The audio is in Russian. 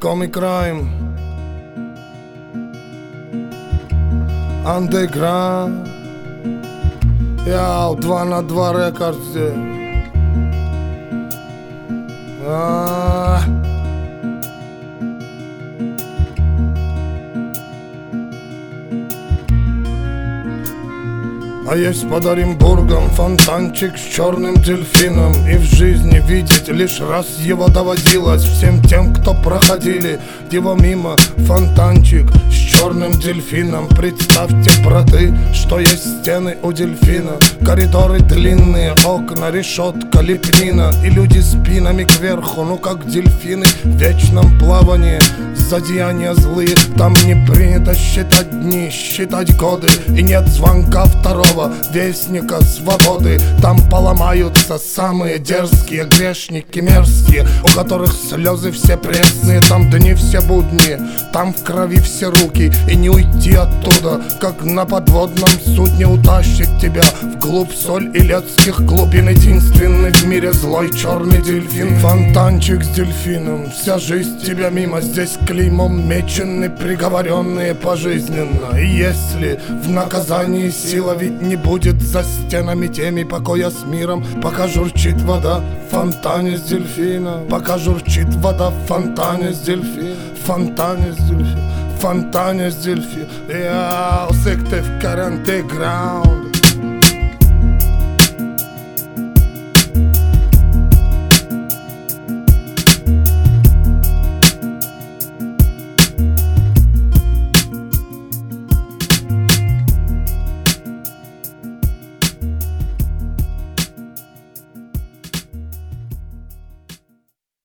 Comic Crime, Underground, Яу, 2 на 2 рекордс. А есть под Оренбургом фонтанчик с черным дельфином, и в жизни видеть лишь раз его доводилось всем тем, кто проходили его мимо. Фонтанчик с черным дельфином. Представьте, браты, что есть стены у дельфина, коридоры длинные, окна, решетка, лепнина, и люди спинами кверху, ну как дельфины в вечном плавании. Злодеяния злые, там не принято считать дни, считать годы, и нет звонка второго вестника свободы. Там поломаются самые дерзкие грешники мерзкие, у которых слезы все пресные. Там дни все будни, там в крови все руки, и не уйти оттуда, как на подводном судне. Утащит тебя вглубь соль и летских глубин. Единственный в мире злой черный дельфин. Фонтанчик с дельфином, вся жизнь тебя мимо. Здесь клеймом мечены приговоренные пожизненно. И если в наказании сила ведь не будет за стенами теми покоя с миром, пока журчит вода в фонтане с дельфином, пока журчит вода в фонтане с дельфином, фонтане с дельфином, фонтане с дельфином. Яу, сектив карантеграунд.